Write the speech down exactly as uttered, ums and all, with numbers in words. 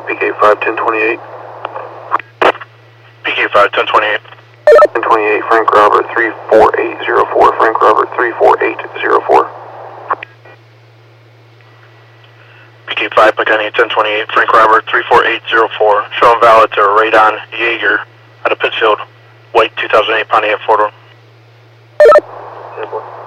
P K five, ten twenty-eight. P K five, ten twenty-eight. ten twenty-eight, Frank Robert, three four eight zero four. Frank Robert, three four eight zero four. P K five, Pagani, ten twenty-eight, Frank Robert, three four eight zero four. Showing valid to Radon Yeager out of Pittsfield, white two thousand eight Pontiac four door. ten four.